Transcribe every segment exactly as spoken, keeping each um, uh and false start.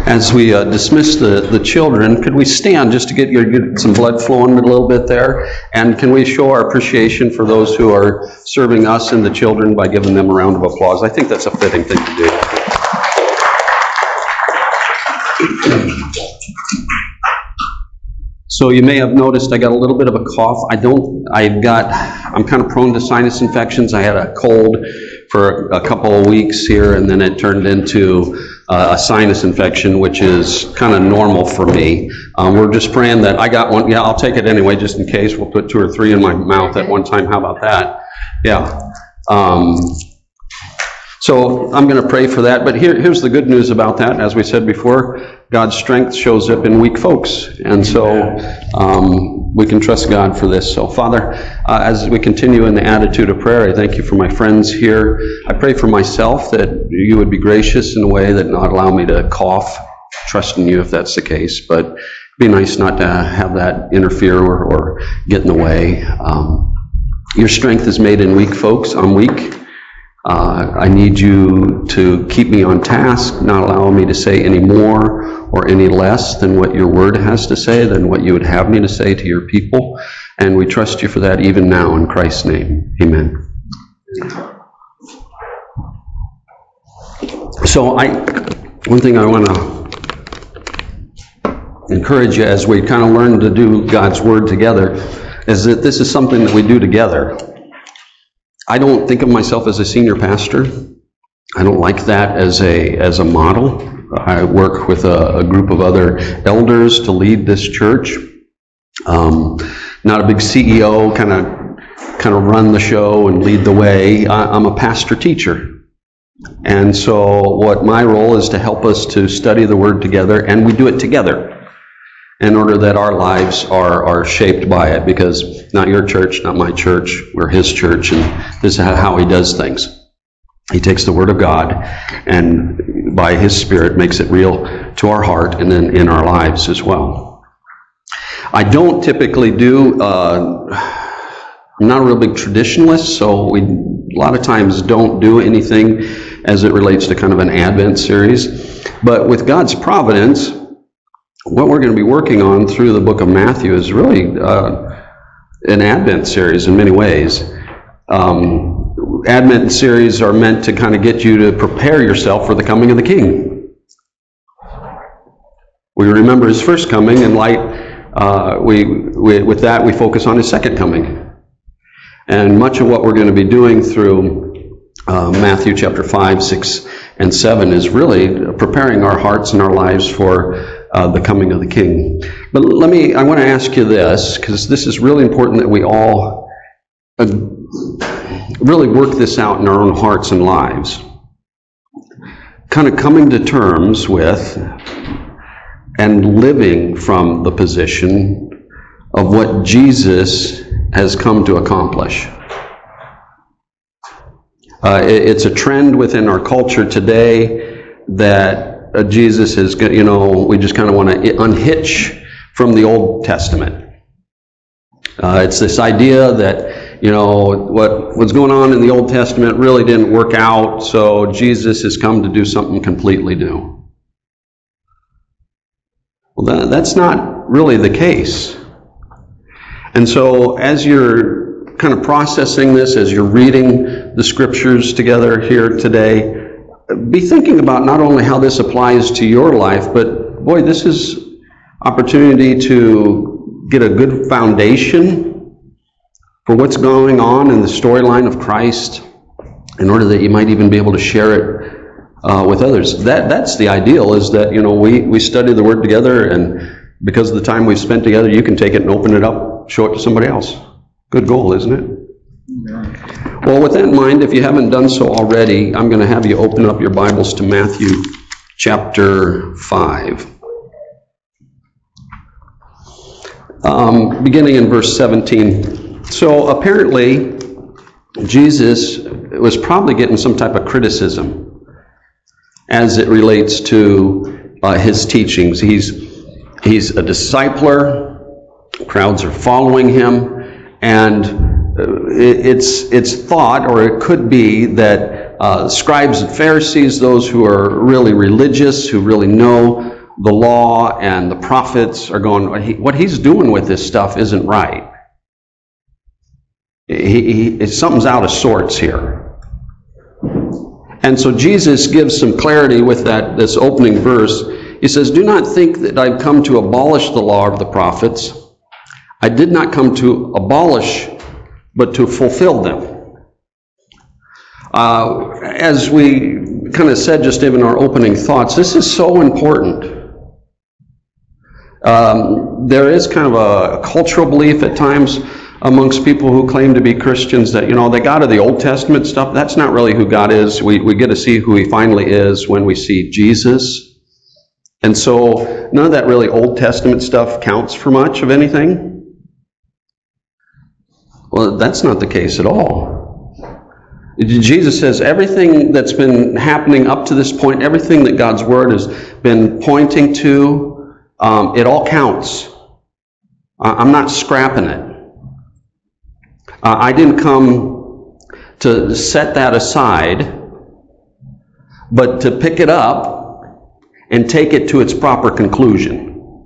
As we uh, dismiss the, the children, could we stand just to get, your, get some blood flowing a little bit there? And can we show our appreciation for those who are serving us and the children by giving them a round of applause? I think that's a fitting thing to do. So you may have noticed I got a little bit of a cough. I don't, I've got, I'm kind of prone to sinus infections. I had a cold for a couple of weeks here, and then it turned into uh, a sinus infection, which is kind of normal for me. Um, we're just praying that I got one. Yeah, I'll take it anyway, just in case. We'll put two or three in my mouth at one time. How about that? Yeah. Um, so I'm going to pray for that. But here, here's the good news about that. As we said before, God's strength shows up in weak folks. And so um, we can trust God for this. So Father, uh, as we continue in the attitude of prayer, I thank you for my friends here. I pray for myself that you would be gracious in a way that not allow me to cough, trusting you if that's the case. But it'd be nice not to have that interfere or, or get in the way. Um, your strength is made in weak folks. I'm weak. Uh, I need you to keep me on task, not allow me to say any more or any less than what your word has to say, than what you would have me to say to your people. And we trust you for that even now in Christ's name. Amen. So I, one thing I want to encourage you as we kind of learn to do God's word together is that this is something that we do together. I don't think of myself as a senior pastor. I don't like that as a as a model. I work with a, a group of other elders to lead this church. Um, not a big C E O, kind of kind of run the show and lead the way. I, I'm a pastor teacher. And so what my role is to help us to study the Word together, and we do it together in order that our lives are, are shaped by it, because not your church, not my church, we're his church, and this is how he does things. He takes the Word of God and by his Spirit makes it real to our heart and then in our lives as well. I don't typically do, uh, I'm not a real big traditionalist, so we a lot of times don't do anything as it relates to kind of an Advent series. But with God's providence, what we're going to be working on through the book of Matthew is really uh, an Advent series in many ways. Um, Advent series are meant to kind of get you to prepare yourself for the coming of the King. We remember his first coming, and light. Uh, we, we with that we focus on his second coming. And much of what we're going to be doing through uh, Matthew chapter five, six, and seven is really preparing our hearts and our lives for Uh, the coming of the King. But let me, I want to ask you this, because this is really important that we all uh, really work this out in our own hearts and lives. Kind of coming to terms with and living from the position of what Jesus has come to accomplish. Uh, it, it's a trend within our culture today that Uh, Jesus is, you know, we just kind of want to unhitch from the Old Testament. Uh, it's this idea that, you know, what what's going on in the Old Testament really didn't work out, so Jesus has come to do something completely new. Well, that, that's not really the case. And so as you're kind of processing this, as you're reading the scriptures together here today, be thinking about not only how this applies to your life, but boy, this is opportunity to get a good foundation for what's going on in the storyline of Christ, in order that you might even be able to share it uh, with others. That that's the ideal, is that, you know, we, we study the Word together, and because of the time we've spent together, you can take it and open it up, show it to somebody else. Good goal, isn't it? Well, with that in mind, if you haven't done so already, I'm going to have you open up your Bibles to Matthew chapter five. Um, beginning in verse seventeen. So apparently, Jesus was probably getting some type of criticism as it relates to uh, his teachings. He's, he's a discipler. Crowds are following him, and It's it's thought, or it could be, that uh, scribes and Pharisees, those who are really religious, who really know the law and the prophets are going, what he's doing with this stuff isn't right. He, he, something's out of sorts here. And so Jesus gives some clarity with that this opening verse. He says, do not think that I've come to abolish the law of the prophets. I did not come to abolish, but to fulfill them. Uh, as we kind of said just in our opening thoughts, this is so important. Um, there is kind of a, a cultural belief at times amongst people who claim to be Christians that, you know, they got to the Old Testament stuff. That's not really who God is. We, we get to see who he finally is when we see Jesus. And so none of that really Old Testament stuff counts for much of anything. Well, that's not the case at all. Jesus says everything that's been happening up to this point, everything that God's Word has been pointing to, um, it all counts. I'm not scrapping it. Uh, I didn't come to set that aside, but to pick it up and take it to its proper conclusion.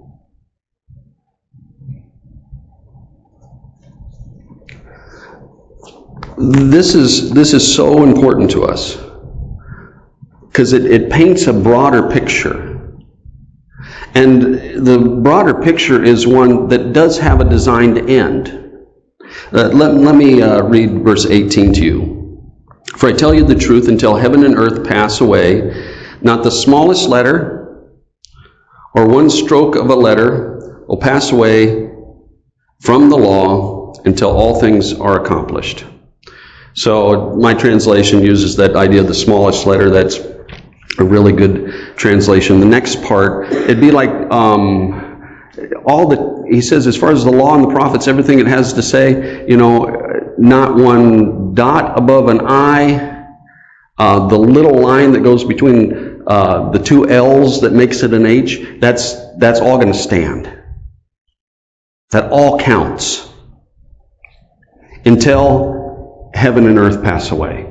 This is this is so important to us because it, it paints a broader picture. And the broader picture is one that does have a designed end. Uh, let, let me uh, read verse eighteen to you. For I tell you the truth, until heaven and earth pass away, not the smallest letter or one stroke of a letter will pass away from the law until all things are accomplished. So my translation uses that idea of the smallest letter. That's a really good translation. The next part, it'd be like um, all the, he says, as far as the law and the prophets, everything it has to say, you know, not one dot above an I, uh, the little line that goes between uh, the two L's that makes it an H, that's, that's all going to stand. That all counts until heaven and earth pass away.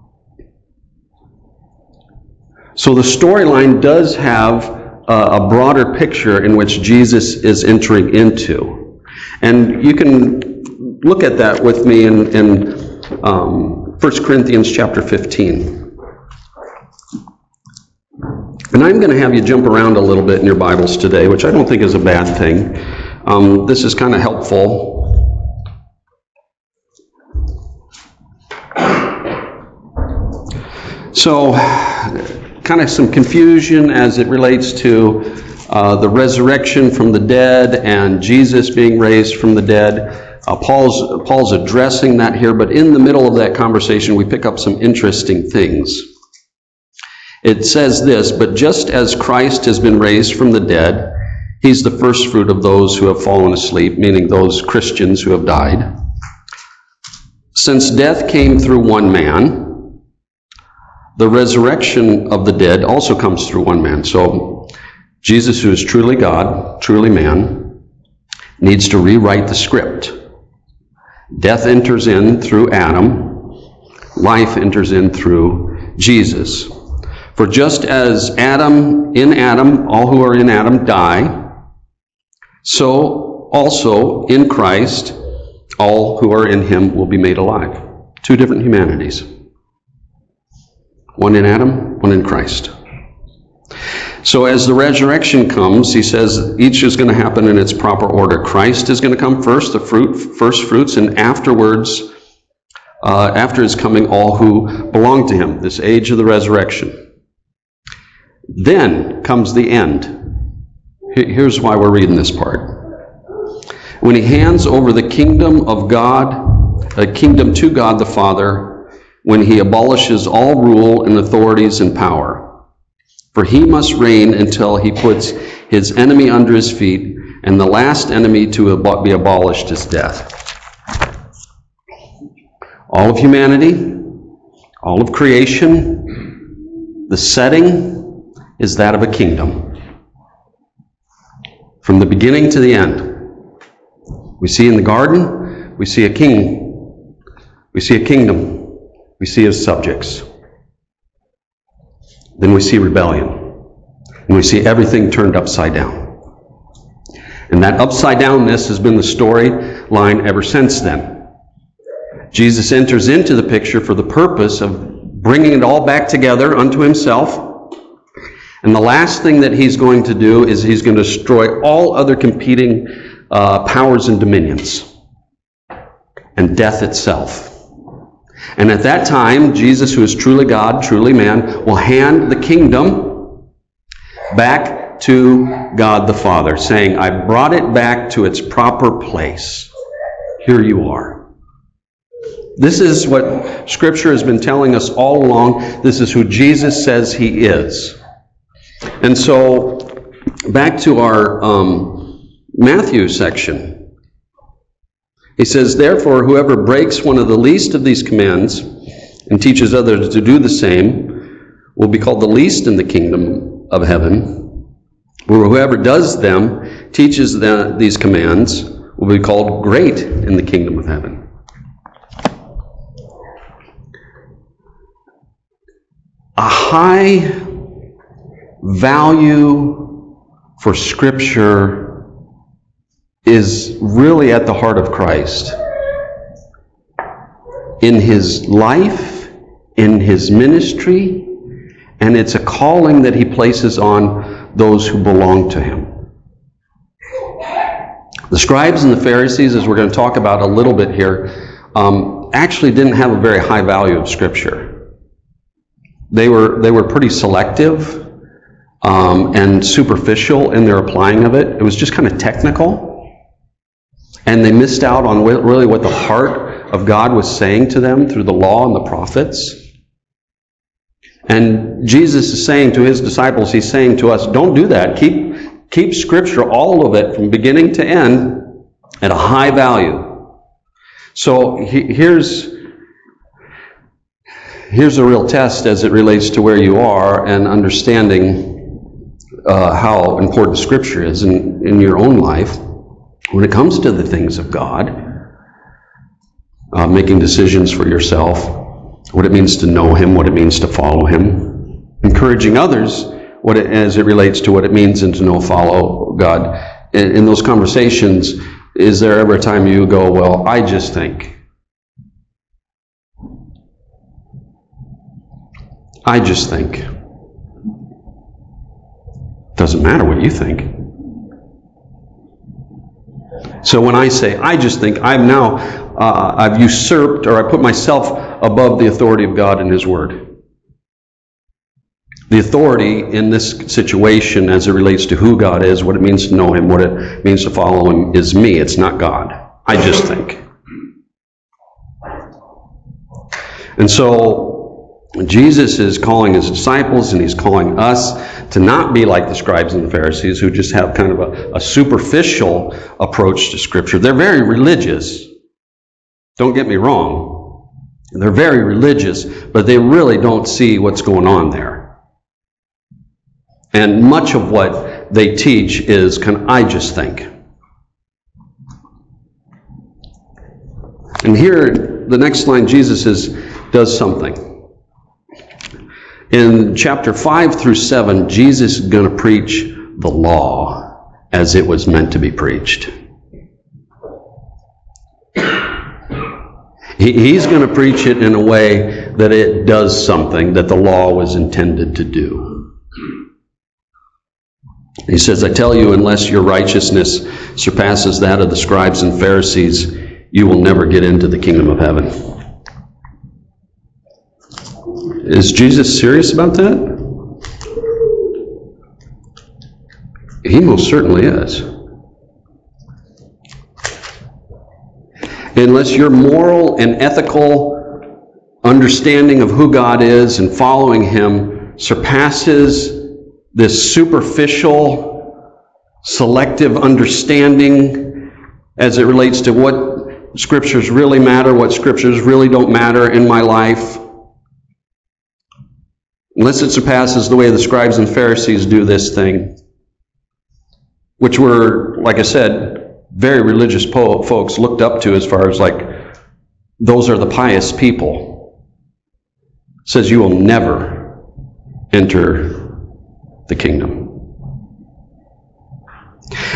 So the storyline does have a, a broader picture in which Jesus is entering into. And you can look at that with me in, in um, First Corinthians chapter fifteen. And I'm going to have you jump around a little bit in your Bibles today, which I don't think is a bad thing. Um, this is kind of helpful. So, kind of some confusion as it relates to uh, the resurrection from the dead and Jesus being raised from the dead. Uh, Paul's, Paul's addressing that here, but in the middle of that conversation, we pick up some interesting things. It says this, but just as Christ has been raised from the dead, he's the first fruit of those who have fallen asleep, meaning those Christians who have died. Since death came through one man, the resurrection of the dead also comes through one man. So Jesus, who is truly God, truly man, needs to rewrite the script. Death enters in through Adam. Life enters in through Jesus. For just as Adam, in Adam, all who are in Adam die, so also in Christ, all who are in him will be made alive. Two different humanities. One in Adam, one in Christ. So as the resurrection comes, he says each is going to happen in its proper order. Christ is going to come first, the fruit, first fruits, and afterwards, uh, after his coming, all who belong to him, this age of the resurrection. Then comes the end. Here's why we're reading this part. When he hands over the kingdom of God, a kingdom to God the Father, when he abolishes all rule and authorities and power. For he must reign until he puts his enemy under his feet, and the last enemy to be abolished is death. All of humanity, all of creation, the setting is that of a kingdom. From the beginning to the end. We see in the garden, we see a king. We see a kingdom. We see his subjects. Then we see rebellion. And we see everything turned upside down. And that upside downness has been the storyline ever since then. Jesus enters into the picture for the purpose of bringing it all back together unto himself. And the last thing that he's going to do is he's going to destroy all other competing uh, powers and dominions and death itself. And at that time, Jesus, who is truly God, truly man, will hand the kingdom back to God the Father, saying, I brought it back to its proper place. Here you are. This is what Scripture has been telling us all along. This is who Jesus says he is. And so, back to our um, Matthew section. He says, therefore, whoever breaks one of the least of these commands and teaches others to do the same will be called the least in the kingdom of heaven. Or whoever does them, teaches the, these commands, will be called great in the kingdom of heaven. A high value for Scripture is really at the heart of Christ. In his life, in his ministry, and it's a calling that he places on those who belong to him. The scribes and the Pharisees, as we're going to talk about a little bit here, um, actually didn't have a very high value of Scripture. They were they were pretty selective um, and superficial in their applying of it. It was just kind of technical. And they missed out on really what the heart of God was saying to them through the law and the prophets. And Jesus is saying to his disciples, he's saying to us, don't do that. Keep, keep Scripture, all of it, from beginning to end, at a high value. So he, here's, here's a real test as it relates to where you are and understanding uh, how important Scripture is in, in your own life. When it comes to the things of God, uh, making decisions for yourself, what it means to know him, what it means to follow him, encouraging others what it, as it relates to what it means and to know, follow God. In, in those conversations, is there ever a time you go, well, I just think. I just think. Doesn't matter what you think. So when I say, I just think, I'm now, uh, I've usurped or I put myself above the authority of God and his word. The authority in this situation as it relates to who God is, what it means to know him, what it means to follow him, is me. It's not God. I just think. And so Jesus is calling his disciples and he's calling us to not be like the scribes and the Pharisees who just have kind of a, a superficial approach to Scripture. They're very religious. Don't get me wrong. They're very religious, but they really don't see what's going on there. And much of what they teach is kind of, I just think. And here, the next line, Jesus is, does something. In chapter five through seven, Jesus is going to preach the law as it was meant to be preached. He, he's going to preach it in a way that it does something that the law was intended to do. He says, I tell you, unless your righteousness surpasses that of the scribes and Pharisees, you will never get into the kingdom of heaven. Is Jesus serious about that? He most certainly is. Unless your moral and ethical understanding of who God is and following him surpasses this superficial, selective understanding as it relates to what Scriptures really matter, what Scriptures really don't matter in my life, unless it surpasses the way the scribes and Pharisees do this thing, which were, like I said, very religious po- folks looked up to as far as like, those are the pious people. It says you will never enter the kingdom.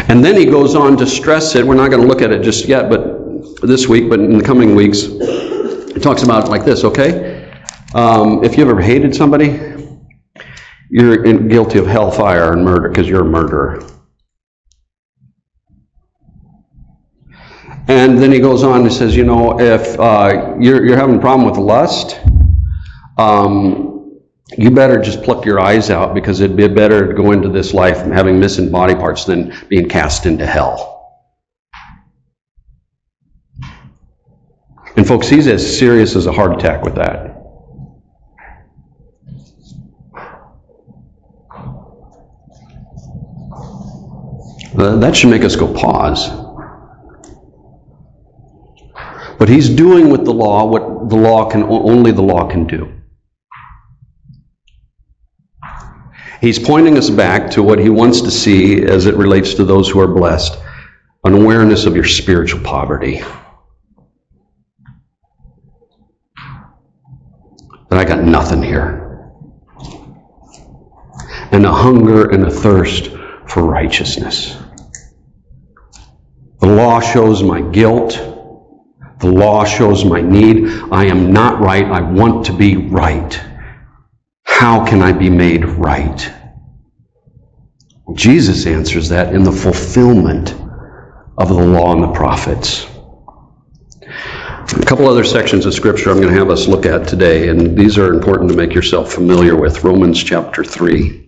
And then he goes on to stress it. We're not going to look at it just yet, but this week, but in the coming weeks, he talks about it like this, okay? Um, if you've ever hated somebody, you're in, guilty of hellfire and murder because you're a murderer. And then he goes on and says, you know, if uh, you're, you're having a problem with lust, um, you better just pluck your eyes out, because it'd be better to go into this life having missing body parts than being cast into hell. And folks, he's as serious as a heart attack with that. Uh, that should make us go pause. But he's doing with the law what the law can only the law can do. He's pointing us back to what he wants to see as it relates to those who are blessed, an awareness of your spiritual poverty. That I got nothing here. And a hunger and a thirst for righteousness. The law shows my guilt. The law shows my need. I am not right. I want to be right. How can I be made right? Jesus answers that in the fulfillment of the law and the prophets. A couple other sections of Scripture I'm going to have us look at today, and these are important to make yourself familiar with. Romans chapter three.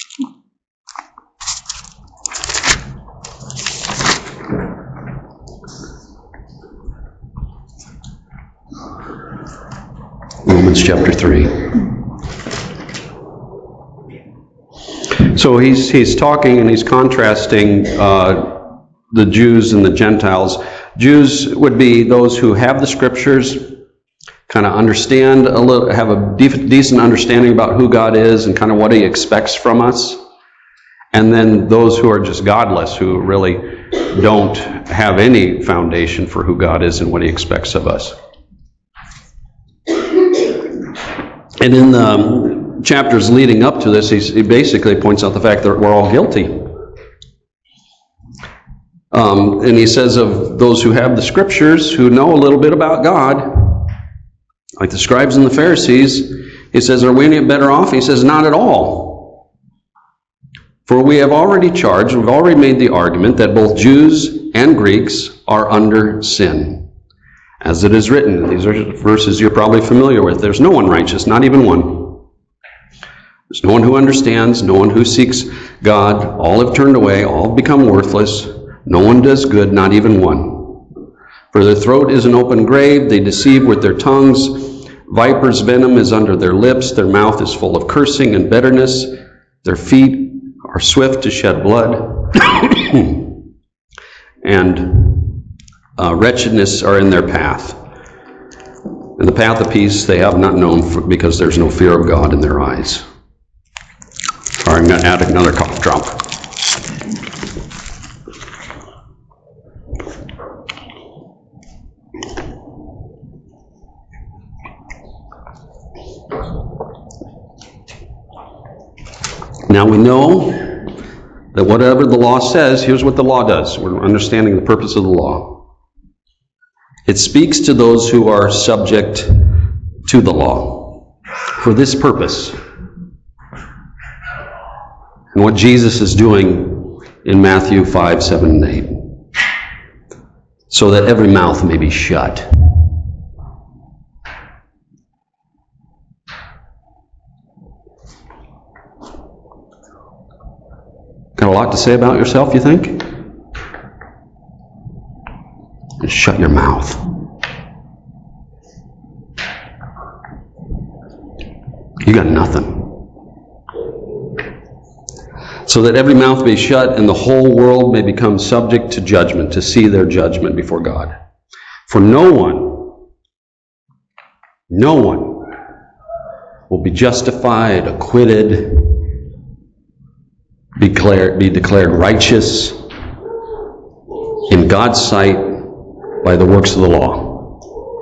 Romans chapter three. So he's he's talking and he's contrasting uh, the Jews and the Gentiles. Jews would be those who have the Scriptures, kind of understand a little, have a de- decent understanding about who God is and kind of what He expects from us. And then those who are just godless, who really don't have any foundation for who God is and what He expects of us. And in the chapters leading up to this, he's, he basically points out the fact that we're all guilty. Um, and he says of those who have the Scriptures, who know a little bit about God, like the scribes and the Pharisees, he says, are we any better off? He says, not at all. For we have already charged, we've already made the argument that both Jews and Greeks are under sin. As it is written, these are verses you're probably familiar with. There's no one righteous, not even one. There's no one who understands, no one who seeks God. All have turned away, all have become worthless. No one does good, not even one. For their throat is an open grave, they deceive with their tongues. Viper's venom is under their lips, their mouth is full of cursing and bitterness. Their feet are swift to shed blood. And Uh, wretchedness are in their path. And the path of peace they have not known, for, because there's no fear of God in their eyes. All right, I'm going to add another cough drop. Now we know that whatever the law says, here's what the law does. We're understanding the purpose of the law. It speaks to those who are subject to the law for this purpose. And what Jesus is doing in Matthew five, seven, and eight. So that every mouth may be shut. Got a lot to say about yourself, you think? Just shut your mouth. You got nothing. So that every mouth may shut and the whole world may become subject to judgment, to see their judgment before God. For no one, no one will be justified, acquitted, be declared, be declared righteous in God's sight by the works of the law.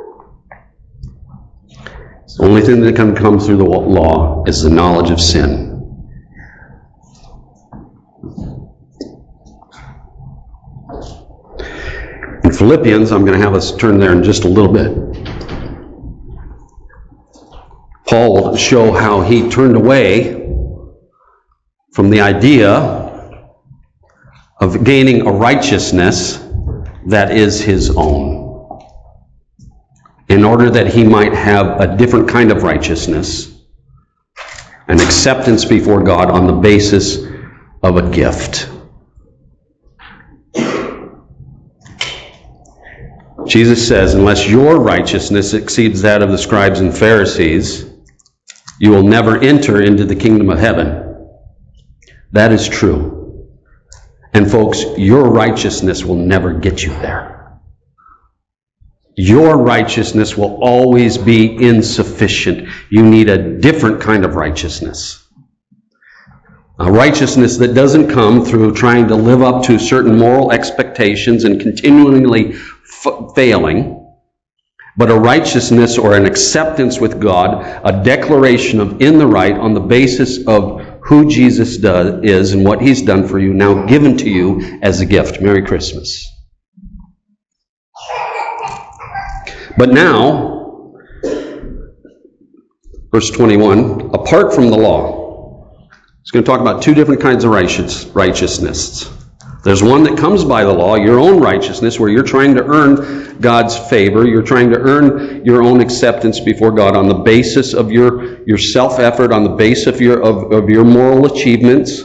The only thing that can come through the law is the knowledge of sin. Philippians, I'm going to have us turn there in just a little bit. Paul will show how he turned away from the idea of gaining a righteousness that is his own, in order that he might have a different kind of righteousness, an acceptance before God on the basis of a gift. Jesus says, unless your righteousness exceeds that of the scribes and Pharisees, you will never enter into the kingdom of heaven. That is true. And folks, your righteousness will never get you there. Your righteousness will always be insufficient. You need a different kind of righteousness. A righteousness that doesn't come through trying to live up to certain moral expectations and continually f- failing, but a righteousness or an acceptance with God, a declaration of in the right on the basis of who Jesus does, is and what he's done for you, now given to you as a gift. Merry Christmas. But now, verse twenty-one, apart from the law, it's going to talk about two different kinds of righteous, righteousness. There's one that comes by the law, your own righteousness, where you're trying to earn God's favor. You're trying to earn your own acceptance before God on the basis of your, your self-effort, on the basis of your, of, of your moral achievements.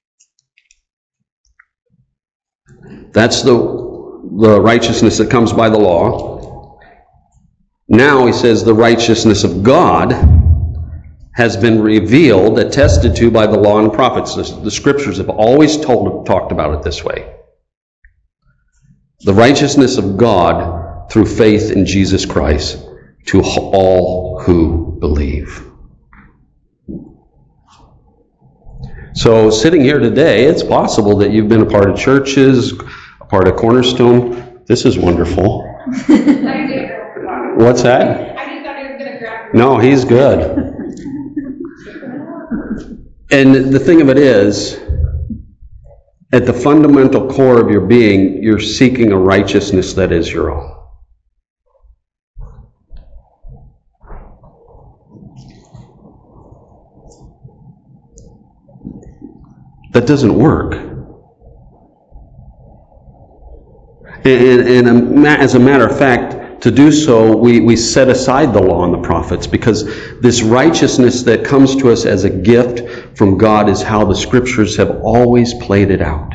That's the, the righteousness that comes by the law. Now he says the righteousness of God has been revealed, attested to by the law and prophets. The, the scriptures have always told, talked about it this way. The righteousness of God through faith in Jesus Christ to all who believe. So sitting here today, it's possible that you've been a part of churches, a part of Cornerstone. This is wonderful. What's that? I just thought he was going to grab No, he's good. And the thing of it is, at the fundamental core of your being, you're seeking a righteousness that is your own. That doesn't work. And, and as a matter of fact, to do so, we, we set aside the law and the prophets, because this righteousness that comes to us as a gift from God is how the scriptures have always played it out.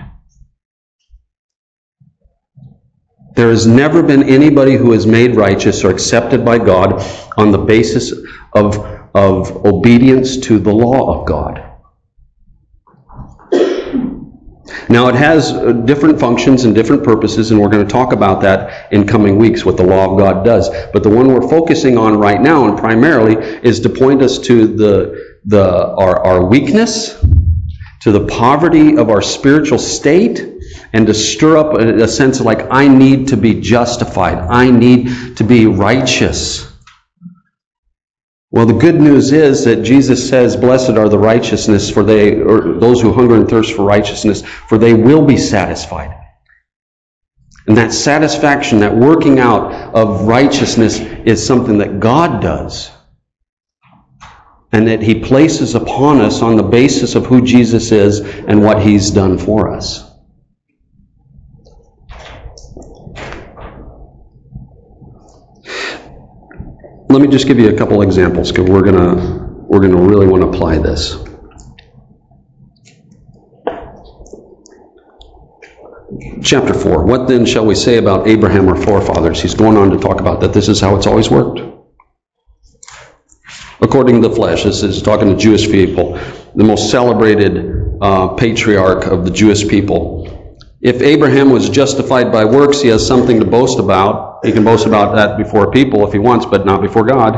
There has never been anybody who is made righteous or accepted by God on the basis of, of obedience to the law of God. Now, it has different functions and different purposes, and we're going to talk about that in coming weeks, what the law of God does. But the one we're focusing on right now, and primarily, is to point us to the, the our, our weakness, to the poverty of our spiritual state, and to stir up a, a sense of like, I need to be justified. I need to be righteous. Well, the good news is that Jesus says, blessed are the righteousness, for they, or those who hunger and thirst for righteousness, for they will be satisfied. And that satisfaction, that working out of righteousness is something that God does. And that he places upon us on the basis of who Jesus is and what he's done for us. Let me just give you a couple examples, because we're gonna we're gonna really want to apply this. Chapter four. What then shall we say about Abraham, our forefathers? He's going on to talk about that. This is how it's always worked. According to the flesh, this is talking to Jewish people, the most celebrated uh, patriarch of the Jewish people. If Abraham was justified by works, he has something to boast about. He can boast about that before people if he wants, but not before God.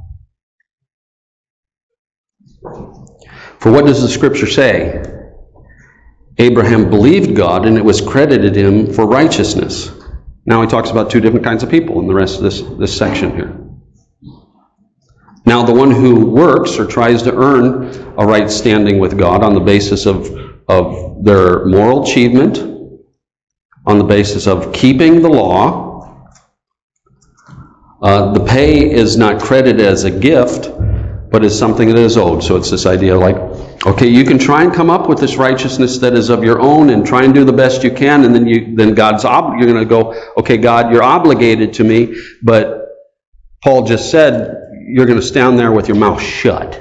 For what does the scripture say? Abraham believed God, and it was credited him for righteousness. Now he talks about two different kinds of people in the rest of this, this section here. Now the one who works or tries to earn a right standing with God on the basis of, of their moral achievement, on the basis of keeping the law, Uh, the pay is not credited as a gift, but is something that is owed. So it's this idea like, okay, you can try and come up with this righteousness that is of your own and try and do the best you can, and then you then God's ob- you're going to go, okay, God, you're obligated to me, but Paul just said you're going to stand there with your mouth shut.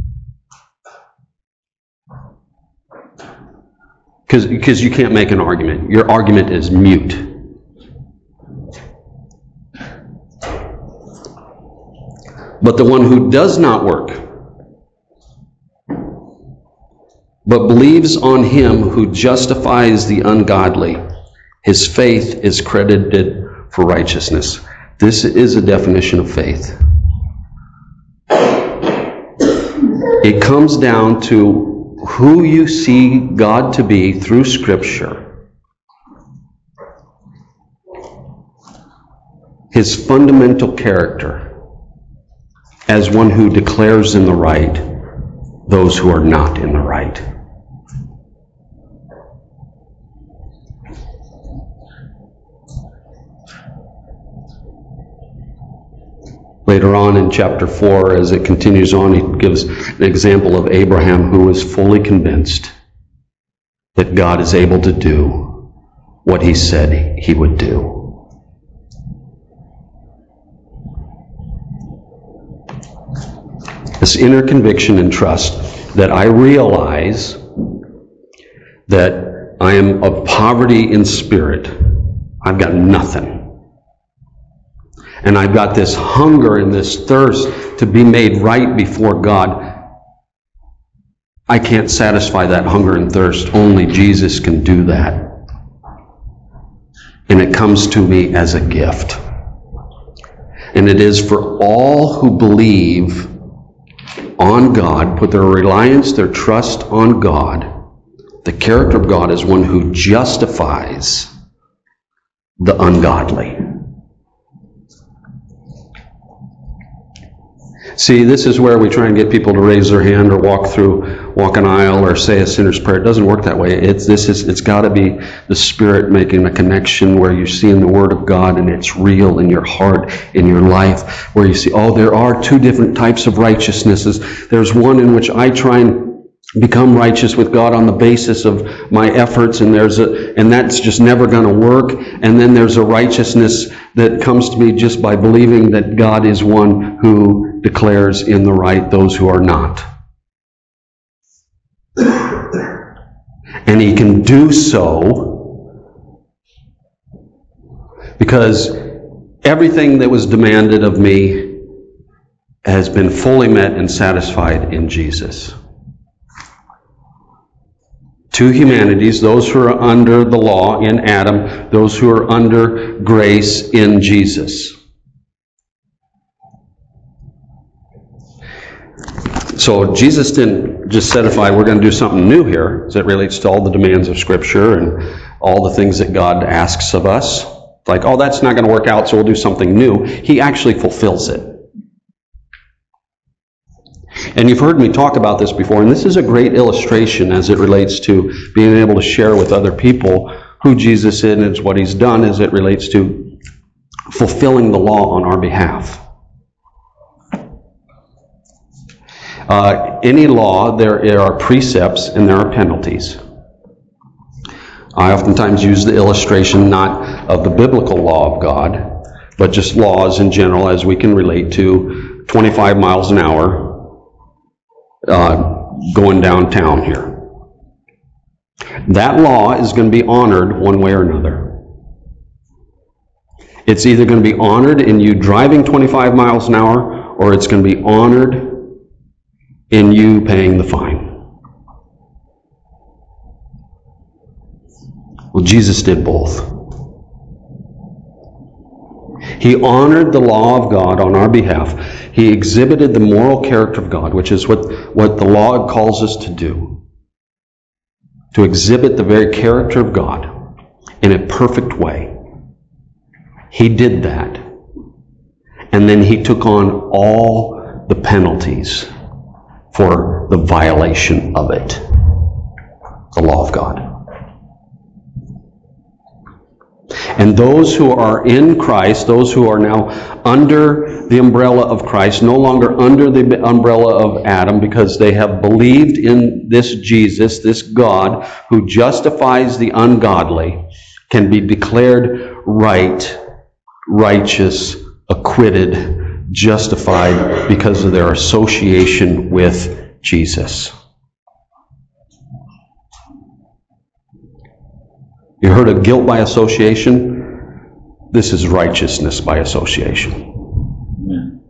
Because you can't make an argument. Your argument is mute. But the one who does not work, but believes on him who justifies the ungodly, his faith is credited for righteousness. This is a definition of faith. It comes down to who you see God to be through Scripture. His fundamental character as one who declares in the right those who are not in the right. Later on in chapter four, as it continues on, he gives an example of Abraham, who was fully convinced that God is able to do what he said he would do. This inner conviction and trust that I realize that I am of poverty in spirit. I've got nothing. And I've got this hunger and this thirst to be made right before God. I can't satisfy that hunger and thirst. Only Jesus can do that. And it comes to me as a gift. And it is for all who believe on God, put their reliance, their trust on God. The character of God is one who justifies the ungodly. See, this is where we try and get people to raise their hand or walk through, walk an aisle or say a sinner's prayer. It doesn't work that way. It's this is it's got to be the Spirit making a connection where you're seeing the Word of God and it's real in your heart, in your life, where you see, oh, there are two different types of righteousnesses. There's one in which I try and become righteous with God on the basis of my efforts, and there's a and that's just never going to work. And then there's a righteousness that comes to me just by believing that God is one who declares in the right those who are not. And he can do so because everything that was demanded of me has been fully met and satisfied in Jesus. Two humanities, those who are under the law in Adam, those who are under grace in Jesus. So Jesus didn't just certify we're going to do something new here as it relates to all the demands of Scripture and all the things that God asks of us. Like, oh, that's not going to work out, so we'll do something new. He actually fulfills it. And you've heard me talk about this before, and this is a great illustration as it relates to being able to share with other people who Jesus is and what he's done as it relates to fulfilling the law on our behalf. Uh, any law, there are precepts and there are penalties. I oftentimes use the illustration not of the biblical law of God, but just laws in general as we can relate to twenty-five miles an hour uh, going downtown here. That law is going to be honored one way or another. It's either going to be honored in you driving twenty-five miles an hour, or it's going to be honored in you paying the fine. Well, Jesus did both. He honored the law of God on our behalf. He exhibited the moral character of God, which is what, what the law calls us to do. To exhibit the very character of God in a perfect way. He did that. And then he took on all the penalties for the violation of it. The law of God. And And those who are in Christ, those who are now under the umbrella of Christ, no longer under the umbrella of Adam, because they have believed in this Jesus, this God, who justifies the ungodly, can be declared right, righteous, acquitted, justified because of their association with Jesus. You heard of guilt by association? This is righteousness by association. Yeah.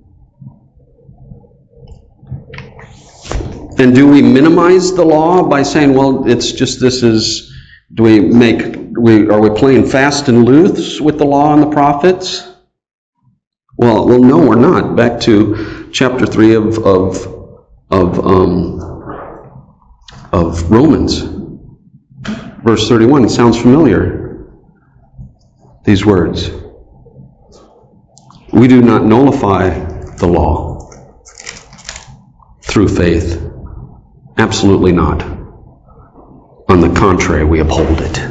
And do we minimize the law by saying, well, it's just this is, do we make, we are we playing fast and loose with the law and the prophets? Well, well, no, we're not. Back to chapter three of of of um, of Romans. Verse thirty-one, sounds familiar, these words. We do not nullify the law through faith. Absolutely not. On the contrary, we uphold it.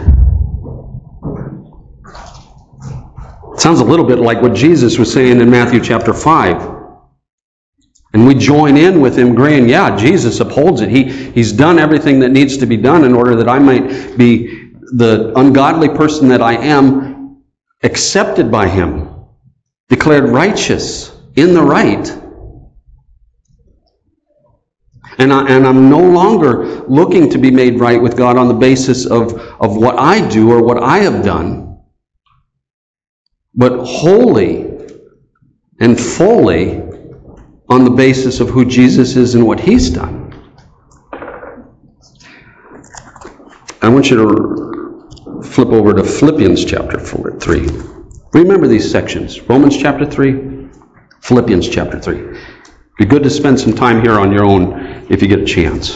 It sounds a little bit like what Jesus was saying in Matthew chapter five. And we join in with him, agreeing, yeah, Jesus upholds it. He, he's done everything that needs to be done in order that I might be the ungodly person that I am, accepted by him, declared righteous, in the right. And, I, and I'm no longer looking to be made right with God on the basis of, of what I do or what I have done, but wholly and fully on the basis of who Jesus is and what he's done. I want you to flip over to Philippians chapter three. Remember these sections. Romans chapter three, Philippians chapter three. It'd be good to spend some time here on your own if you get a chance.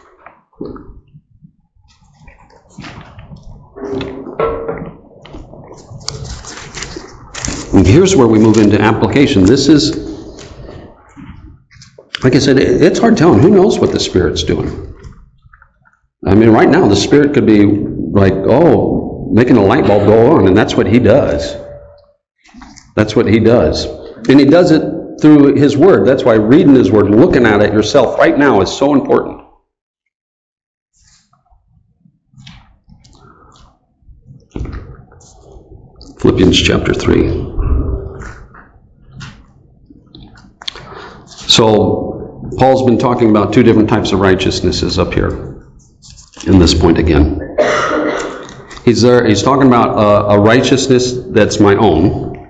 And here's where we move into application. This is, like I said, it's hard telling. Who knows what the Spirit's doing? I mean, right now, the Spirit could be like, oh, making a light bulb go on, and that's what he does. That's what he does. And he does it through his Word. That's why reading his Word, looking at it yourself right now is so important. Philippians chapter three. So, Paul's been talking about two different types of righteousnesses up here in this point again. He's there, he's talking about a, a righteousness that's my own,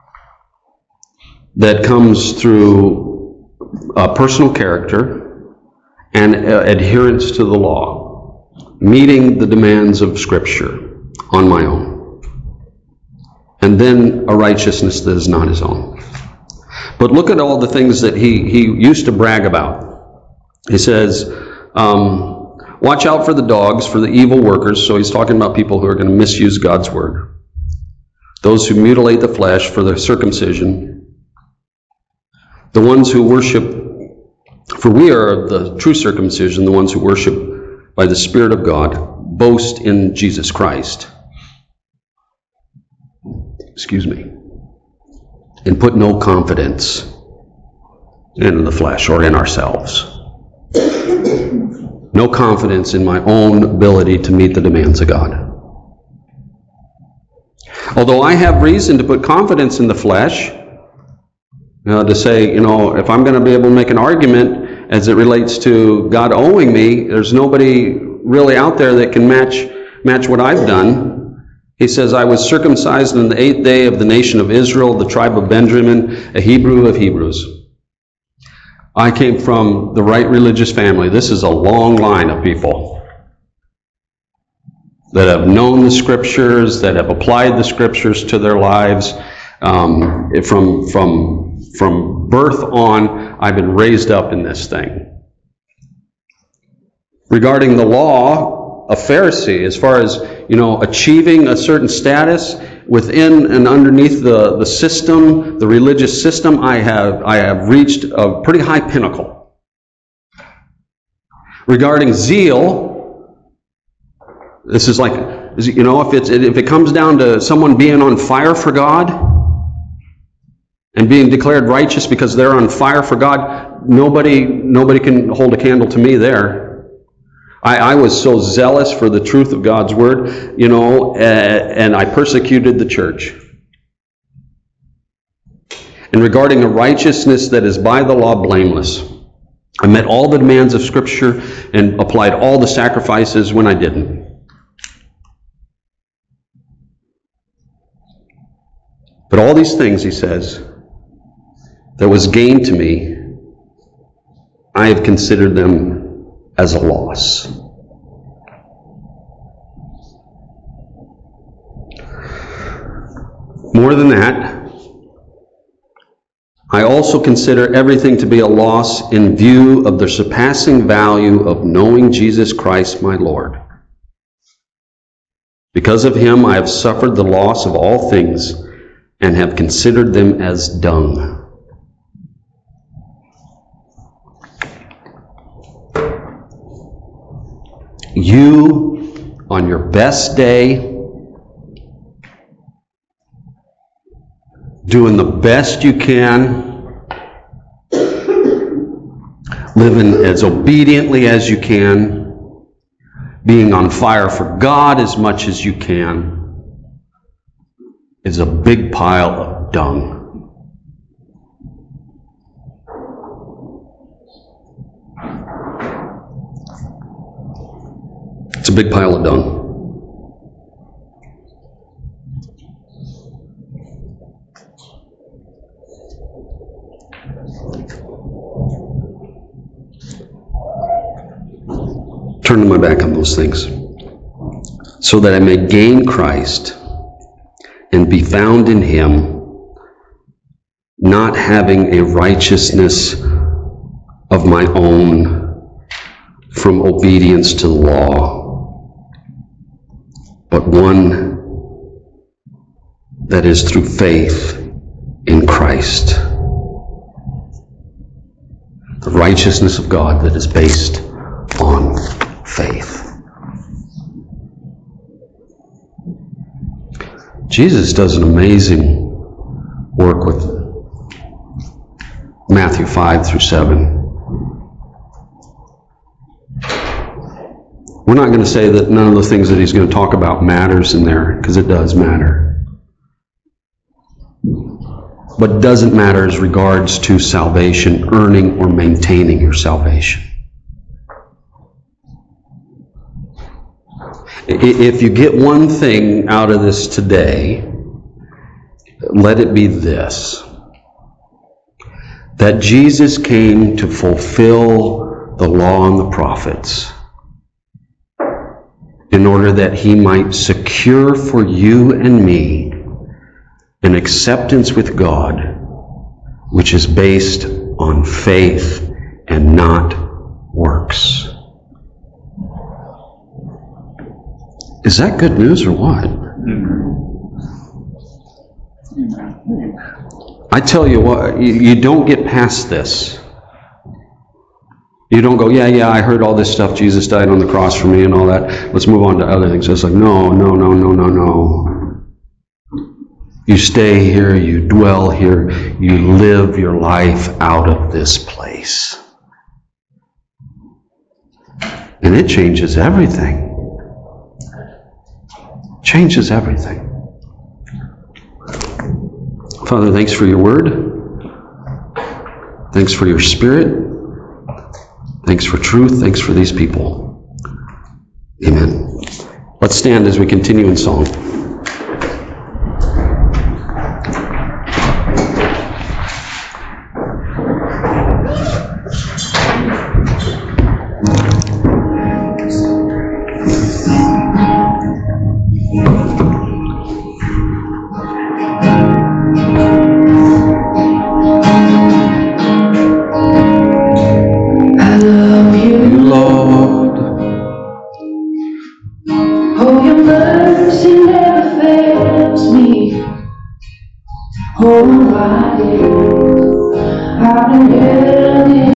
that comes through a personal character and uh, adherence to the law, meeting the demands of Scripture on my own. And then a righteousness that is not his own. But look at all the things that he, he used to brag about. He says, um, watch out for the dogs, for the evil workers. So he's talking about people who are going to misuse God's word. Those who mutilate the flesh, for the circumcision. The ones who worship, for we are the true circumcision, the ones who worship by the Spirit of God, boast in Jesus Christ. Excuse me. And put no confidence in the flesh or in ourselves. No confidence in my own ability to meet the demands of God. Although I have reason to put confidence in the flesh, you know, to say, you know, if I'm going to be able to make an argument as it relates to God owing me, there's nobody really out there that can match match what I've done. He says, I was circumcised on the eighth day of the nation of Israel, the tribe of Benjamin, a Hebrew of Hebrews. I came from the right religious family. This is a long line of people that have known the Scriptures, that have applied the Scriptures to their lives. Um, from, from, from birth on, I've been raised up in this thing. Regarding the law, a Pharisee, as far as, you know, achieving a certain status within and underneath the, the system, the religious system, I have I have reached a pretty high pinnacle. Regarding zeal, this is like Is, you know, if it's if it comes down to someone being on fire for God and being declared righteous because they're on fire for God, nobody nobody can hold a candle to me there. I, I was so zealous for the truth of God's word, you know, uh, and I persecuted the church. And regarding a righteousness that is by the law blameless, I met all the demands of Scripture and applied all the sacrifices when I didn't. But all these things, he says, that was gain to me, I have considered them as a loss. More than that, I also consider everything to be a loss in view of the surpassing value of knowing Jesus Christ my Lord. Because of him I have suffered the loss of all things and have considered them as dung. You, on your best day, doing the best you can, living as obediently as you can, being on fire for God as much as you can, is a big pile of dung. It's a big pile of dung. Turn my back on those things, so that I may gain Christ and be found in him, not having a righteousness of my own from obedience to the law, but one that is through faith in Christ. The righteousness of God that is based on faith. Jesus does an amazing work with Matthew five through seven. We're not going to say that none of the things that he's going to talk about matters in there, because it does matter. But it doesn't matter as regards to salvation, earning or maintaining your salvation. If you get one thing out of this today, let it be this: that Jesus came to fulfill the law and the prophets in order that he might secure for you and me an acceptance with God which is based on faith and not works. Is that good news or what? I tell you what, you, you don't get past this. You don't go, yeah, yeah, I heard all this stuff. Jesus died on the cross for me and all that. Let's move on to other things. It's like, no, no, no, no, no, no. You stay here, you dwell here, you live your life out of this place. And it changes everything. Changes everything. Father, thanks for your word. Thanks for your spirit. Thanks for truth. Thanks for these people. Amen. Let's stand as we continue in song. Oh, my